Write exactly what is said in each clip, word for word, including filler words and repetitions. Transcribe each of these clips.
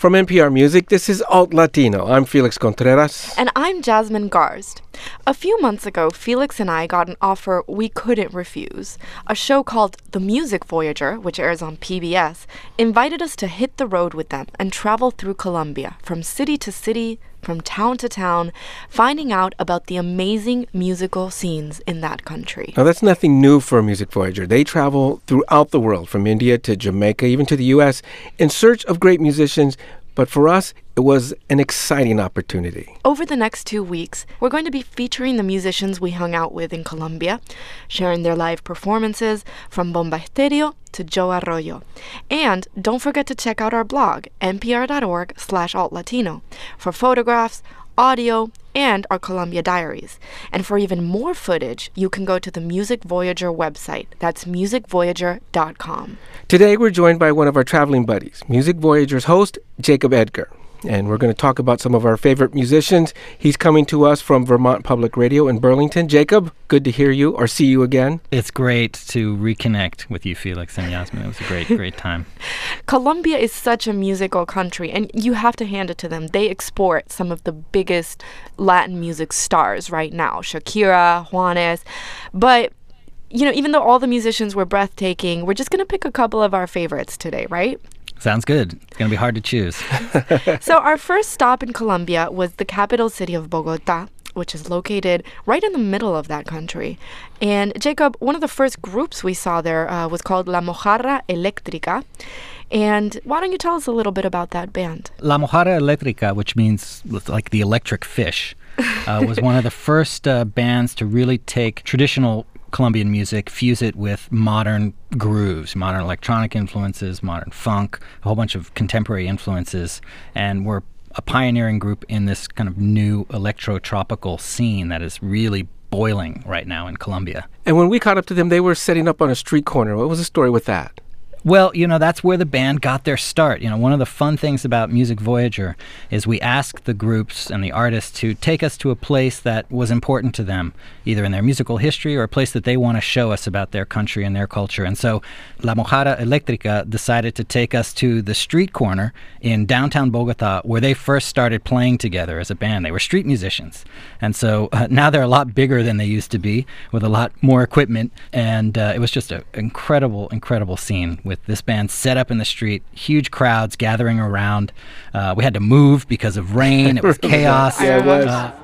From N P R Music, this is Alt Latino. I'm Felix Contreras. And I'm Jasmine Garst. A few months ago, Felix and I got an offer we couldn't refuse. A show called The Music Voyager, which airs on P B S, invited us to hit the road with them and travel through Colombia, from city to city, from town to town, finding out about the amazing musical scenes in that country. Now, that's nothing new for a Music Voyager. They travel throughout the world, from India to Jamaica, even to the U S, in search of great musicians. But for us, it was an exciting opportunity. Over the next two weeks, we're going to be featuring the musicians we hung out with in Colombia, sharing their live performances from Bomba Estéreo to Joe Arroyo. And don't forget to check out our blog, npr.org slash altlatino, for photographs, audio, and our Colombia diaries. And for even more footage, you can go to the Music Voyager website. That's music voyager dot com. Today, we're joined by one of our traveling buddies, Music Voyager's host, Jacob Edgar. And we're going to talk about some of our favorite musicians. He's coming to us from Vermont Public Radio in Burlington. Jacob, good to hear you or see you again. It's great to reconnect with you, Felix and Yasmin. It was a great, great time. Colombia is such a musical country, and you have to hand it to them. They export some of the biggest Latin music stars right now, Shakira, Juanes. But, you know, even though all the musicians were breathtaking, we're just going to pick a couple of our favorites today, right? Sounds good. It's going to be hard to choose. So our first stop in Colombia was the capital city of Bogota, which is located right in the middle of that country. And Jacob, one of the first groups we saw there uh, was called La Mojarra Eléctrica. And why don't you tell us a little bit about that band? La Mojarra Eléctrica, which means like the electric fish, uh, was one of the first uh, bands to really take traditional Colombian music, fuse it with modern grooves, modern electronic influences, modern funk, a whole bunch of contemporary influences, and we're a pioneering group in this kind of new electro-tropical scene that is really boiling right now in Colombia. And when we caught up to them, they were setting up on a street corner. What was the story with that? Well, you know, that's where the band got their start. You know, one of the fun things about Music Voyager is we asked the groups and the artists to take us to a place that was important to them, either in their musical history or a place that they want to show us about their country and their culture. And so La Mojarra Eléctrica decided to take us to the street corner in downtown Bogota, where they first started playing together as a band. They were street musicians. And so uh, now they're a lot bigger than they used to be, with a lot more equipment. And uh, it was just an incredible, incredible scene with this band set up in the street, huge crowds gathering around. Uh, we had to move because of rain. It was chaos. Yeah, it was. Uh,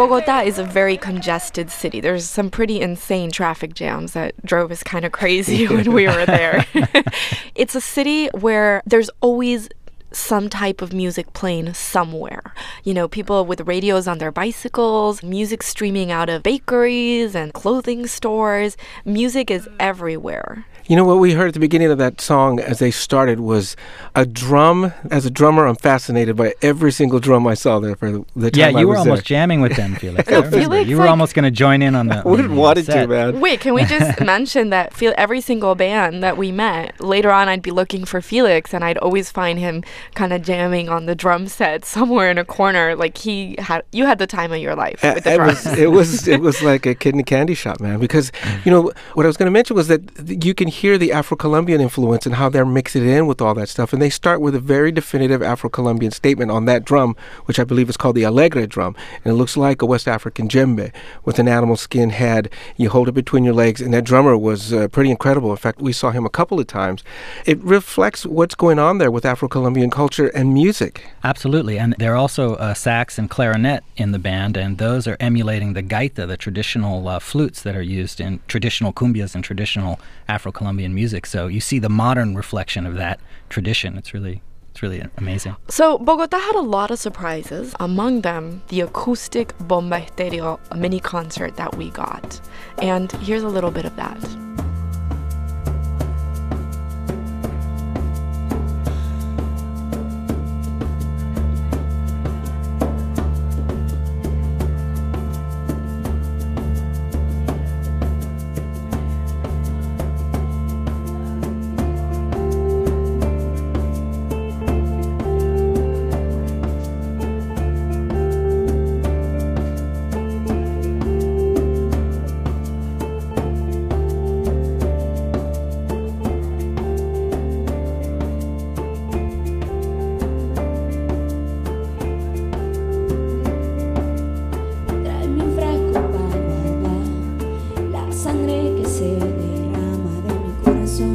Bogota is a very congested city. There's some pretty insane traffic jams that drove us kind of crazy when we were there. It's a city where there's always some type of music playing somewhere. You know, people with radios on their bicycles, music streaming out of bakeries and clothing stores. Music is everywhere. You know, what we heard at the beginning of that song as they started was a drum. As a drummer, I'm fascinated by every single drum I saw there for the time Yeah, you I were was almost there. jamming with them, Felix. I remember. Felix, you were like- almost going to join in on the I wouldn't on the wanted to, set. man. Wait, can we just mention that Fel- every single band that we met, later on I'd be looking for Felix and I'd always find him kind of jamming on the drum set somewhere in a corner. Like he had, you had the time of your life Uh, with the it drums. was it was it was like a kid in a candy shop, man. Because you know what I was going to mention was that th- you can hear the Afro-Colombian influence and how they're mixing it in with all that stuff. And they start with a very definitive Afro-Colombian statement on that drum, which I believe is called the alegre drum, and it looks like a West African djembe with an animal skin head. You hold it between your legs, and that drummer was uh, pretty incredible. In fact, we saw him a couple of times. It reflects what's going on there with Afro-Colombian culture and music. Absolutely. And there are also uh, sax and clarinet in the band, and those are emulating the gaita, the traditional uh, flutes that are used in traditional cumbias and traditional Afro-Colombian music. So you see the modern reflection of that tradition. It's really it's really amazing. So Bogota had a lot of surprises. Among them, the acoustic Bomba Estéreo mini concert that we got. And here's a little bit of that. Tráeme un frasco para guardar la sangre que se derrama de mi corazón.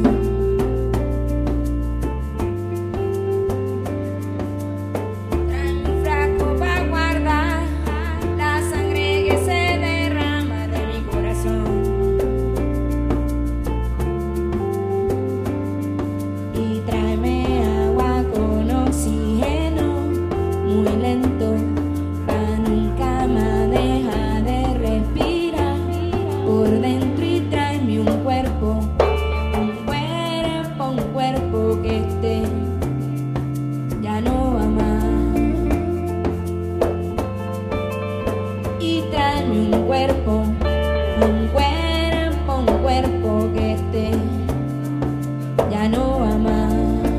Tráeme un frasco para guardar la sangre que se derrama de mi corazón. Y tráeme agua con oxígeno muy lento. Nunca me deja de respirar por dentro y tráeme un cuerpo, un cuerpo, un cuerpo que esté ya no va más. Y tráeme un cuerpo, un cuerpo, un cuerpo que esté ya no va más.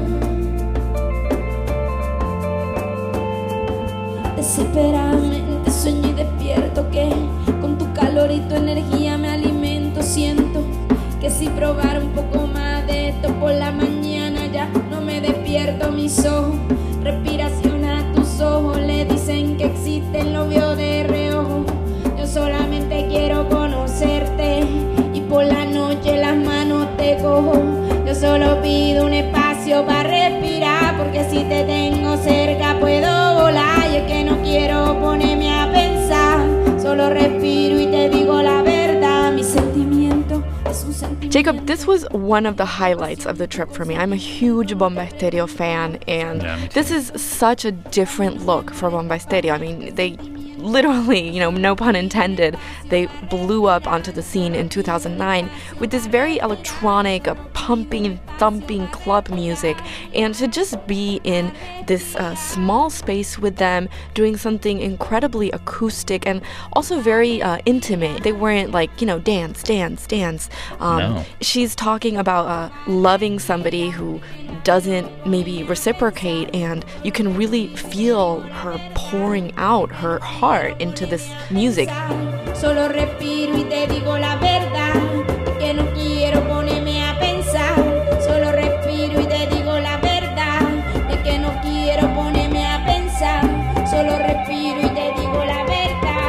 Desesperadamente sueño y despierto que con tu calor y tu energía me alimento. Siento que si probara un poco más de esto por la mañana ya no me despierto. Mis ojos, respiración a tus ojos le dicen que existen, lo veo de reojo. Yo solamente quiero conocerte y por la noche las manos te cojo. Yo solo pido un espacio para respirar, porque si te tengo cerca puedo volar. Y es que no quiero ponerme a pensar, solo respiro y te digo la verdad. Mi sentimiento es un sentimiento. Jacob, this was one of the highlights of the trip for me. I'm a huge Bomba Estéreo fan, and Yeah, me too. this is such a different look for Bomba Estéreo. I mean, they literally, you know, no pun intended, they blew up onto the scene in two thousand nine with this very electronic, uh, pumping, thumping club music. And to just be in this uh, small space with them, doing something incredibly acoustic and also very uh, intimate. They weren't like, you know, dance, dance, dance. Um, No. She's talking about uh, loving somebody who doesn't maybe reciprocate, and you can really feel her pouring out her heart into this music. Solo respiro y te digo la verdad, que no quiero ponerme a pensar. Solo respiro y te digo la verdad, es que no quiero ponerme a pensar. Solo respiro y te digo la verdad.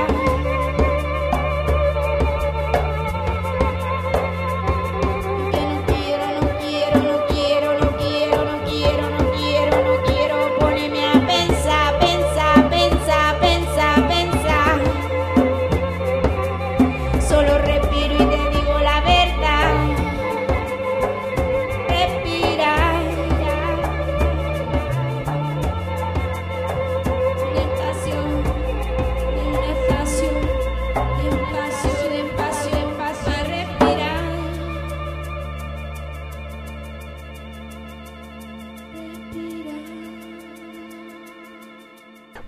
Que no quiero, no quiero, no quiero, no quiero, no quiero, no quiero, no quiero ponerme a pensar, pensar, pensar, pensar, pensar.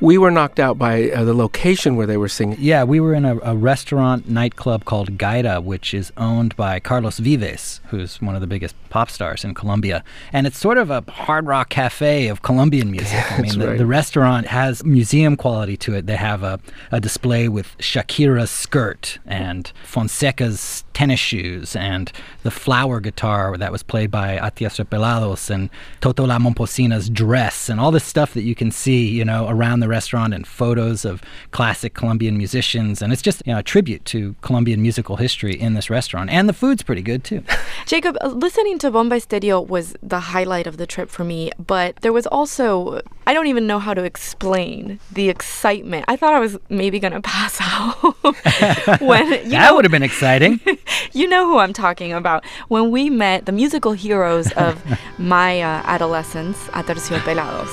we were knocked out by uh, the location where they were singing. Yeah, we were in a, a restaurant nightclub called Gaira, which is owned by Carlos Vives, who's one of the biggest pop stars in Colombia. And it's sort of a hard rock cafe of Colombian music. Yeah, I mean, the, right. the restaurant has museum quality to it. They have a, a display with Shakira's skirt and Fonseca's tennis shoes and the flower guitar that was played by Atias Repelados and Toto La Momposina's dress and all this stuff that you can see, you know, around the restaurant, and photos of classic Colombian musicians. And it's just, you know, a tribute to Colombian musical history in this restaurant. And the food's pretty good, too. Jacob, listening to Bomba Estéreo was the highlight of the trip for me, but there was also, I don't even know how to explain the excitement. I thought I was maybe going to pass out. when you That know, would have been exciting. You know who I'm talking about. When we met the musical heroes of my uh, adolescence, Aterciopelados.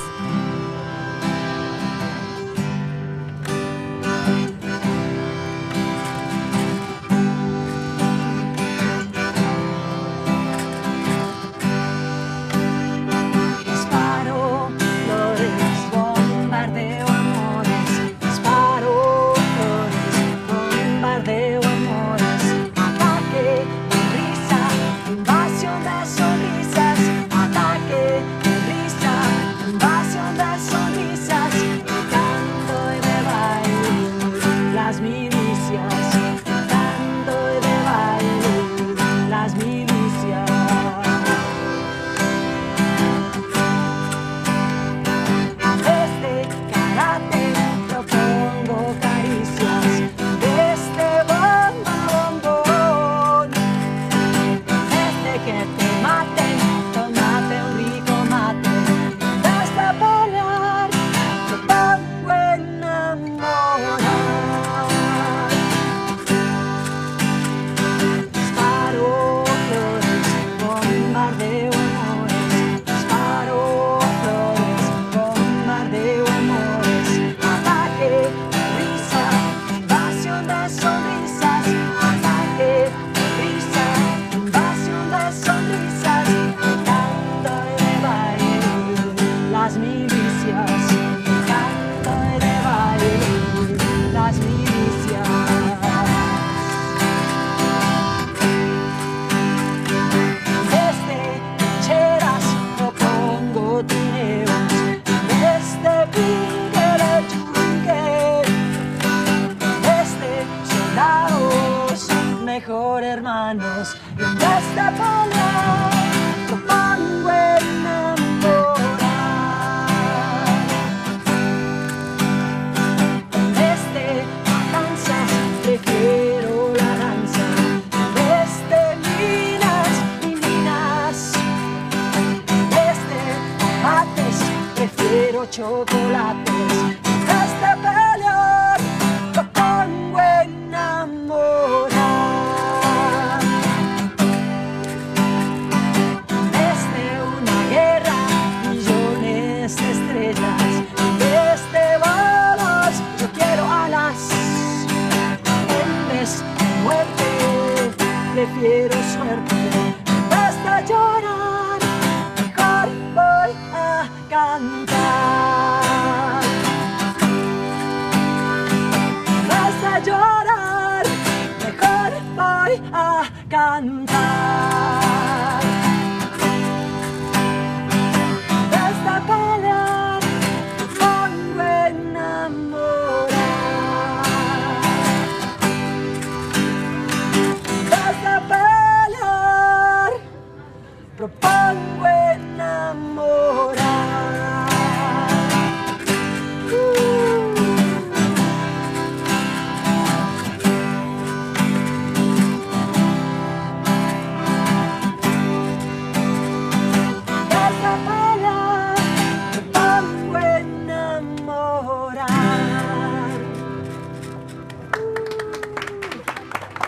mejor hermanos. Y en esta palabra propongo enamorar. En vez de matanzas prefiero la danza. En vez de minas y minas. En vez de tomates prefiero chocolates. En vez de pelear propongo enamorar. Prefiero suerte, basta llorar, mejor voy a cantar. Basta llorar, mejor voy a cantar. Basta pelear, pongo enamorar. Propongo enamorar.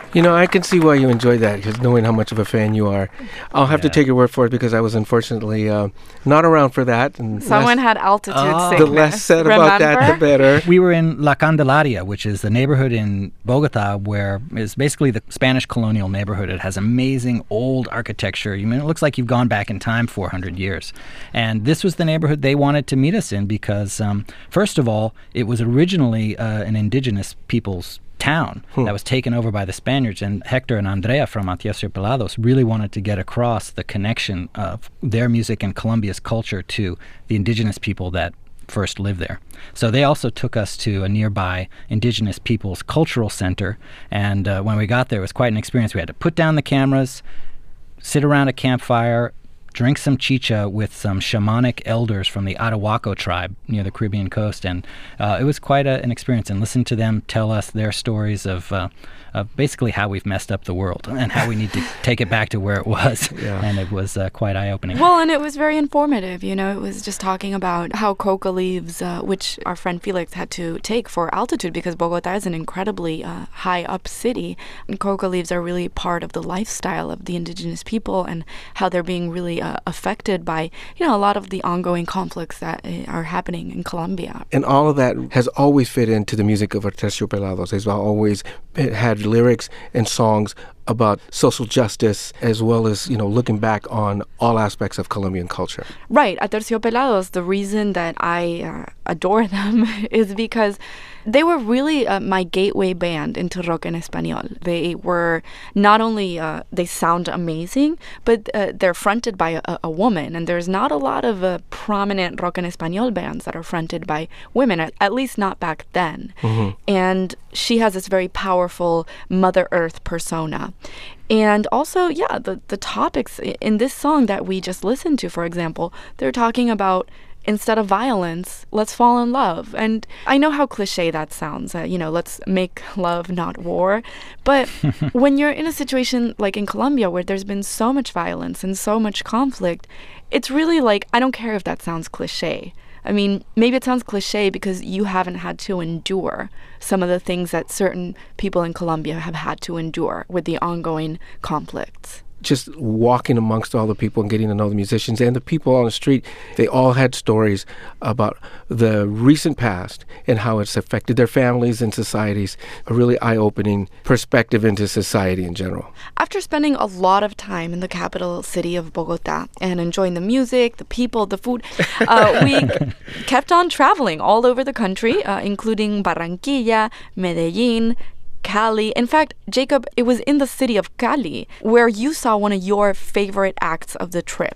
You know, I can see why you enjoy that, because knowing how much of a fan you are. I'll have Yeah. to take your word for it, because I was unfortunately uh, not around for that. And Someone less, had altitude Oh. sickness. the less said about that, the remember? better. We were in La Candelaria, which is the neighborhood in Bogota where it's basically the Spanish colonial neighborhood. It has amazing old architecture. You mean, it looks like you've gone back in time four hundred years. And this was the neighborhood they wanted to meet us in because, um, first of all, it was originally uh, an indigenous people's town Hmm. that was taken over by the Spaniards, and Hector and Andrea from Aterciopelados really wanted to get across the connection of their music and Colombia's culture to the indigenous people that first lived there. So they also took us to a nearby indigenous people's cultural center, and uh, when we got there, it was quite an experience. We had to put down the cameras, sit around a campfire, drink some chicha with some shamanic elders from the Arahuaco tribe near the Caribbean coast, and uh, it was quite a, an experience. And listen to them tell us their stories of, uh, of basically how we've messed up the world and how we need to take it back to where it was. Yeah. And it was uh, quite eye-opening. Well, and it was very informative. You know, it was just talking about how coca leaves, uh, which our friend Felix had to take for altitude because Bogota is an incredibly uh, high up city, and coca leaves are really part of the lifestyle of the indigenous people and how they're being really uh, affected by, you know, a lot of the ongoing conflicts that uh, are happening in Colombia. And all of that has always fit into the music of Aterciopelados. It's always it had lyrics and songs about social justice, as well as, you know, looking back on all aspects of Colombian culture. Right. Aterciopelados, the reason that I uh, adore them is because they were really uh, my gateway band into rock en español. They were not only, uh, they sound amazing, but uh, they're fronted by a, a woman. And there's not a lot of uh, prominent rock en español bands that are fronted by women, at, at least not back then. Mm-hmm. And she has this very powerful Mother Earth persona. And also, yeah, the, the topics in this song that we just listened to, for example, they're talking about instead of violence, let's fall in love. And I know how cliche that sounds, uh, you know, let's make love, not war. But when you're in a situation like in Colombia where there's been so much violence and so much conflict, it's really like, I don't care if that sounds cliche. I mean, maybe it sounds cliche because you haven't had to endure some of the things that certain people in Colombia have had to endure with the ongoing conflicts. Just walking amongst all the people and getting to know the musicians and the people on the street, they all had stories about the recent past and how it's affected their families and societies. A really eye-opening perspective into society in general. After spending a lot of time in the capital city of Bogota and enjoying the music, the people, the food, uh, we kept on traveling all over the country, uh, including Barranquilla, Medellin, Cali. In fact, Jacob, it was in the city of Cali where you saw one of your favorite acts of the trip.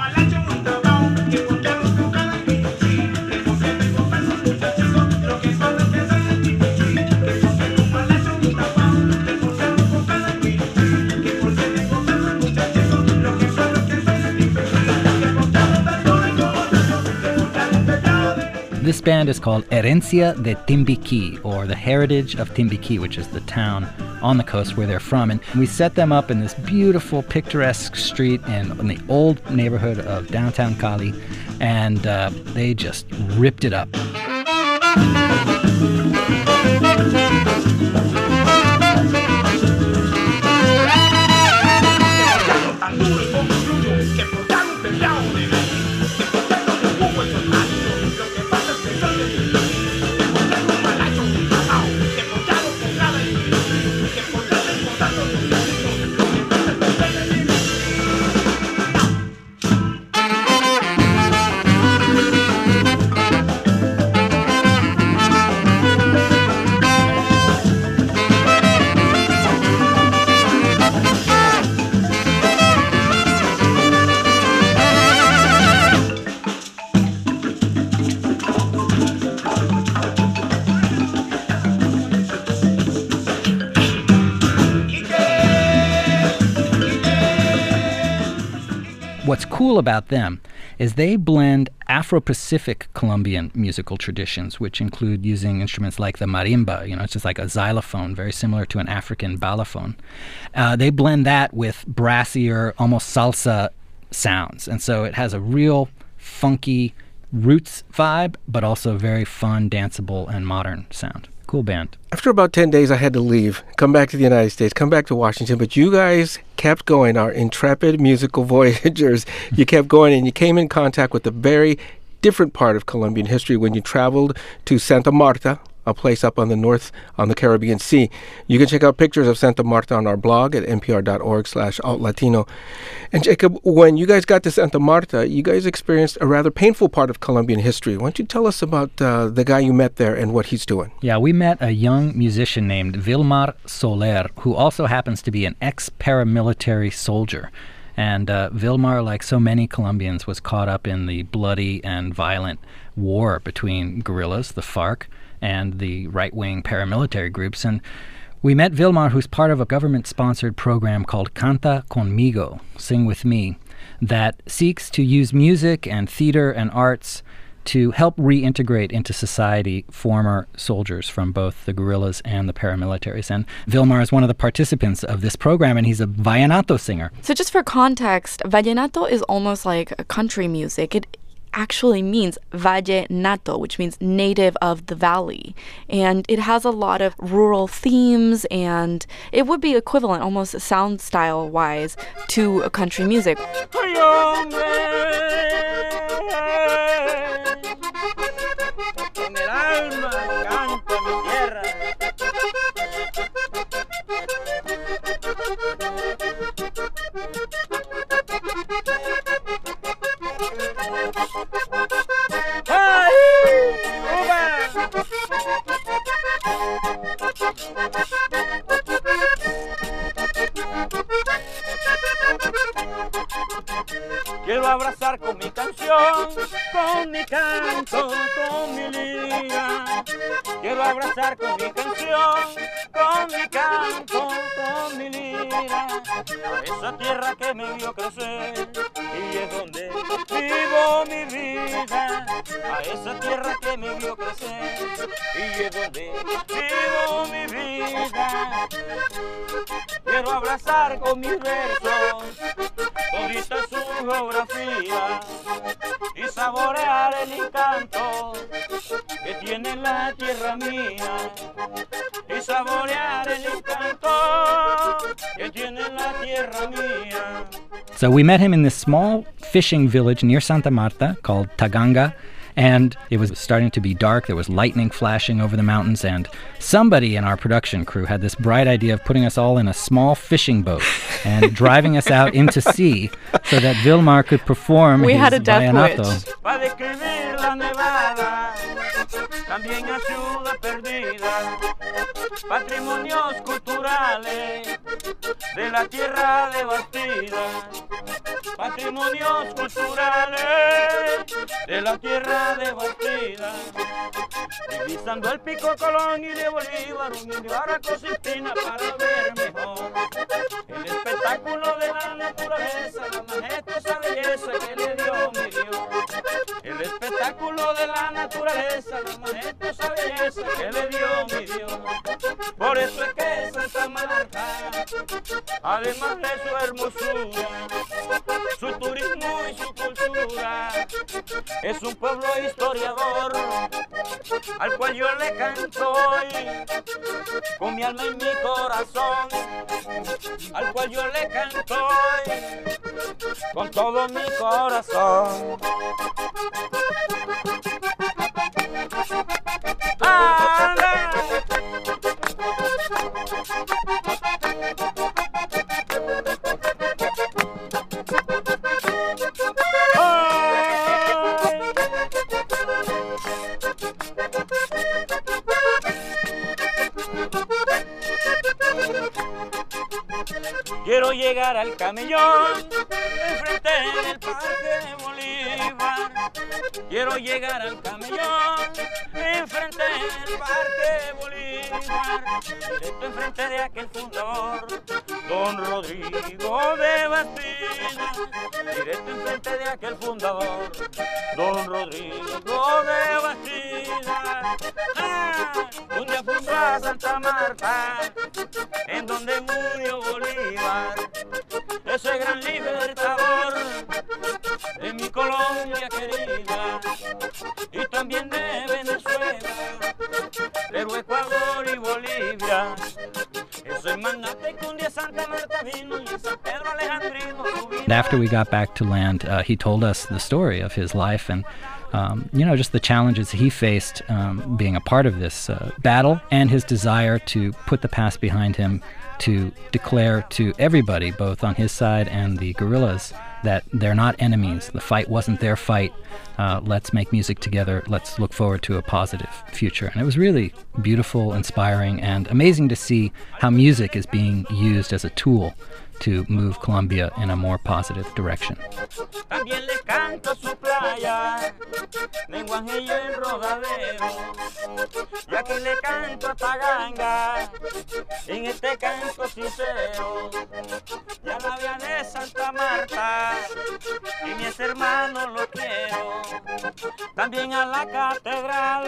This band is called Herencia de Timbiquí, or the Heritage of Timbiquí, which is the town on the coast where they're from. And we set them up in this beautiful, picturesque street in, in the old neighborhood of downtown Cali, and uh, they just ripped it up. What's cool about them is they blend Afro-Pacific Colombian musical traditions, which include using instruments like the marimba. You know, it's just like a xylophone, very similar to an African balafon. Uh, they blend that with brassier, almost salsa sounds. And so it has a real funky roots vibe, but also very fun, danceable, and modern sound. Cool band. After about ten days, I had to leave, come back to the United States, come back to Washington. But you guys kept going, our intrepid musical voyagers. You kept going, and you came in contact with a very different part of Colombian history when you traveled to Santa Marta, a place up on the north on the Caribbean Sea. You can check out pictures of Santa Marta on our blog at npr.org slash altlatino. And Jacob, when you guys got to Santa Marta, you guys experienced a rather painful part of Colombian history. Why don't you tell us about uh, the guy you met there and what he's doing? Yeah, we met a young musician named Vilmar Soler, who also happens to be an ex-paramilitary soldier. And uh, Vilmar, like so many Colombians, was caught up in the bloody and violent war between guerrillas, the FARC, and the right-wing paramilitary groups. And we met Vilmar, who's part of a government-sponsored program called Canta Conmigo, Sing With Me, that seeks to use music and theater and arts to help reintegrate into society former soldiers from both the guerrillas and the paramilitaries. And Vilmar is one of the participants of this program, and he's a vallenato singer. So just for context, vallenato is almost like a country music. It actually means vallenato, which means native of the valley. And it has a lot of rural themes, and it would be equivalent, almost sound style-wise, to a country music. Quiero abrazar con mi canción, con mi canto, con mi lira. Quiero abrazar con mi canción, con mi canto, con mi lira. A esa tierra que me vio crecer y es donde vivo mi vida. A esa tierra que me vio crecer y es donde vivo mi vida. Quiero abrazar con mis versos todita su geografía y saborear el encanto que tiene la tierra mía. Y saborear el encanto que tiene la tierra mía. So we met him in this small fishing village near Santa Marta called Taganga. And it was starting to be dark. There was lightning flashing over the mountains. And somebody in our production crew had this bright idea of putting us all in a small fishing boat and driving us out into sea so that Vilmar could perform we his had a death vallenato. wish. Para describir la nevada, también a Ciudad Perdida, patrimonios culturales de la tierra devastida, patrimonios culturales de la tierra devastida, divisando el pico Colón y de Bolívar, un indio araco sin espina para ver mejor el espectáculo de la naturaleza, la majestuosa belleza que le dio mi Dios. El espectáculo de la naturaleza, la majestuosa belleza que le dio mi Dios. Por eso es que Santa Marta, además de su hermosura, su turismo y su cultura, es un pueblo historiador al cual yo le canto hoy con mi alma y mi corazón, al cual yo le canto hoy con todo mi corazón. Quiero llegar al camellón enfrente del Parque Bolívar. Quiero llegar al camellón enfrente del Parque Bolívar. Directo enfrente de aquel fundador, don Rodrigo de Bastida. Directo enfrente de aquel fundador, don Rodrigo de Bastida. Ah, un día fundó a Santa Marta, en donde murió Bolívar, ese gran libertador de mi Colombia querida, y también de Venezuela, pero Ecuador playa. Eso es Magnate, Cundia, Santa Marta vino y San Pedro Alejandrino. After we got back to land, uh, he told us the story of his life and, um, you know, just the challenges he faced um, being a part of this uh, battle and his desire to put the past behind him, to declare to everybody, both on his side and the guerrillas, that they're not enemies. The fight wasn't their fight. Uh, let's make music together. Let's look forward to a positive future. And it was really beautiful, inspiring, and amazing to see how music is being used as a tool to move Colombia in a more positive direction. También le canto su playa, de Guajillo en Rodadero, y aquí le canto a Taganga, en este canto sincero, y a la vía de Santa Marta, y mis hermanos los quiero, también a la catedral,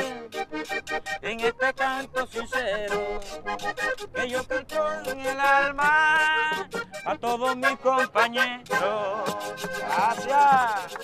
en este canto sincero, que yo canto en el alma, a todos mis compañeros. Gracias.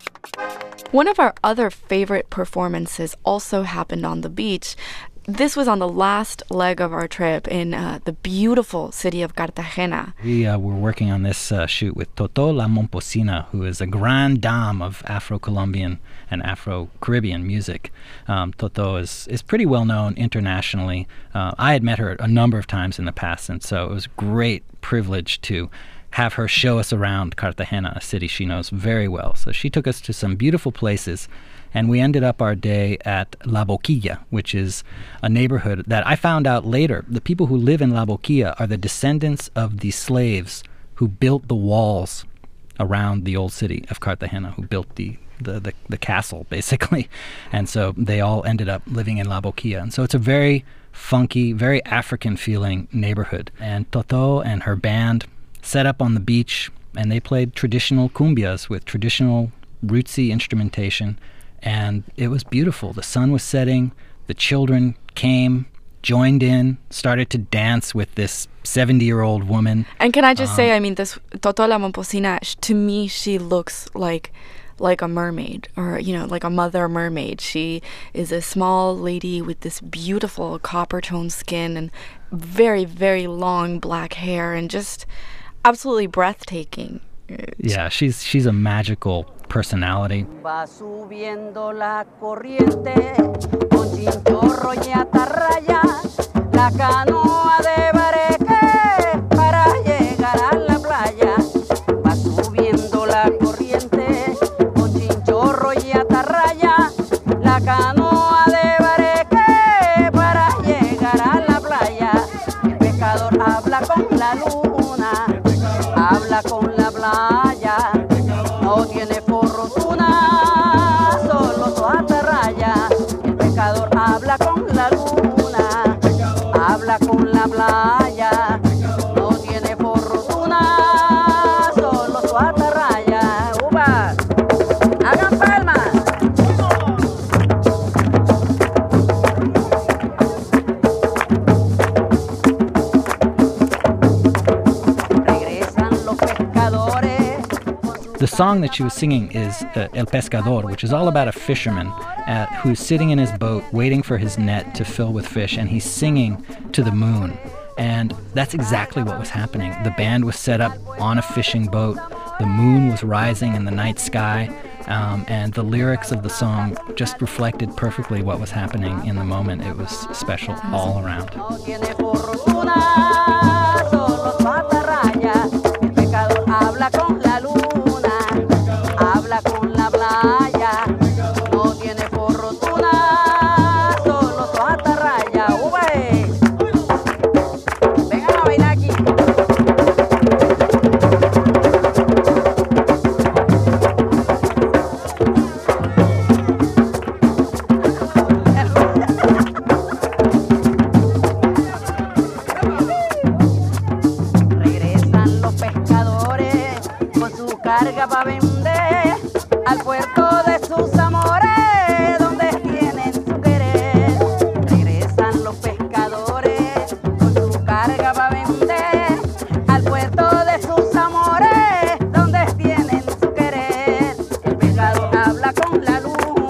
One of our other favorite performances also happened on the beach. This was on the last leg of our trip in uh, the beautiful city of Cartagena. We uh, were working on this uh, shoot with Totó La Momposina, who is a grande dame of Afro-Colombian and Afro-Caribbean music. Um, Totó is, is pretty well known internationally. Uh, I had met her a number of times in the past, and so it was a great privilege to have her show us around Cartagena, a city she knows very well. So she took us to some beautiful places, and we ended up our day at La Boquilla, which is a neighborhood that I found out later. The people who live in La Boquilla are the descendants of the slaves who built the walls around the old city of Cartagena, who built the, the, the, the castle, basically. And so they all ended up living in La Boquilla. And so it's a very funky, very African-feeling neighborhood. And Totó and her band set up on the beach, and they played traditional cumbias with traditional rootsy instrumentation. And it was beautiful. The sun was setting. The children came, joined in, started to dance with this seventy-year-old woman. And can I just um, say, I mean, this Totó La Momposina, sh- to me, she looks like like a mermaid, or, you know, like a mother mermaid. She is a small lady with this beautiful copper-toned skin and very, very long black hair, and just absolutely breathtaking. Yeah, she's she's a magical personality. Va subiendo la corriente con chinchorro y atarraya, la canoa de bareque para llegar a la playa. Va subiendo la corriente con chinchorro y atarraya, la canoa de bareque para llegar a la playa. El pescador habla con la luna, habla con la playa, no tiene fortuna, solo su atarraya. El pescador habla con la luna, habla con la playa, no tiene fortuna, solo su atarraya. ¡Upa! ¡Hagan palmas! The song that she was singing is uh, El Pescador, which is all about a fisherman uh, who's sitting in his boat waiting for his net to fill with fish, and he's singing to the moon. And that's exactly what was happening. The band was set up on a fishing boat. The moon was rising in the night sky, um, and the lyrics of the song just reflected perfectly what was happening in the moment. It was special all around.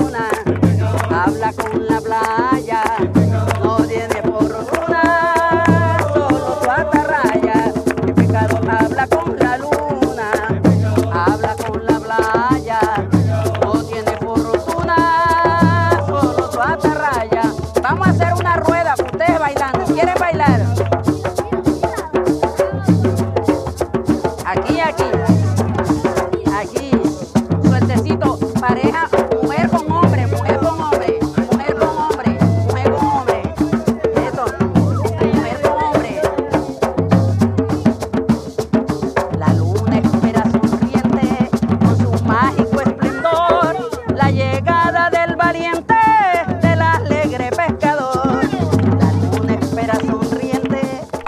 Habla con la playa, no tiene fortuna.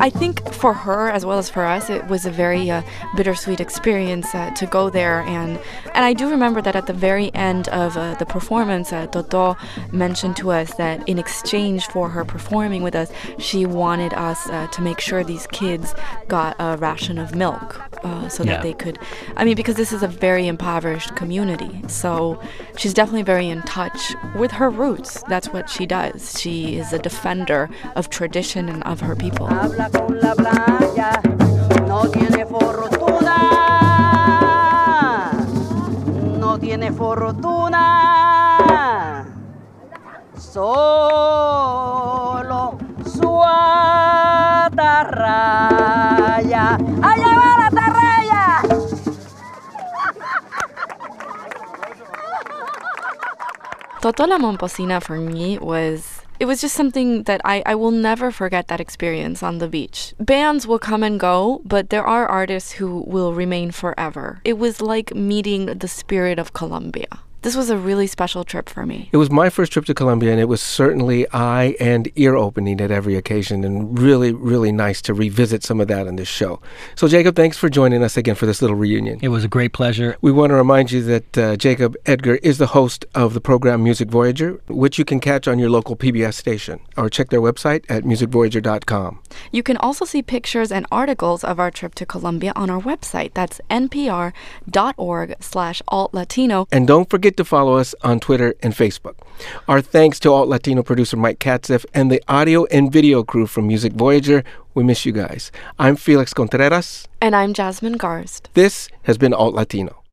I think for her as well as for us, it was a very uh, bittersweet experience uh, to go there. And and I do remember that at the very end of uh, the performance, uh, Toto mentioned to us that in exchange for her performing with us, she wanted us uh, to make sure these kids got a ration of milk uh, so Yeah. that they could, I mean, because this is a very impoverished community. So she's definitely very in touch with her roots. That's what she does. She is a defender of tradition and of her people. Habla con la playa, no tiene fortuna, no tiene fortuna, solo su atarraya. ¡Allá va la atarraya! Toto La Momposina for me was, it was just something that I, I will never forget that experience on the beach. Bands will come and go, but there are artists who will remain forever. It was like meeting the spirit of Colombia. This was a really special trip for me. It was my first trip to Colombia, and it was certainly eye and ear opening at every occasion, and really, really nice to revisit some of that in this show. So, Jacob, thanks for joining us again for this little reunion. It was a great pleasure. We want to remind you that uh, Jacob Edgar is the host of the program Music Voyager, which you can catch on your local P B S station, or check their website at music voyager dot com. You can also see pictures and articles of our trip to Colombia on our website. That's npr.org slash alt-Latino. And don't forget to follow us on Twitter and Facebook. Our thanks to Alt Latino producer Mike Katzeff and the audio and video crew from Music Voyager. We miss you guys. I'm Felix Contreras. And I'm Jasmine Garst. This has been Alt Latino.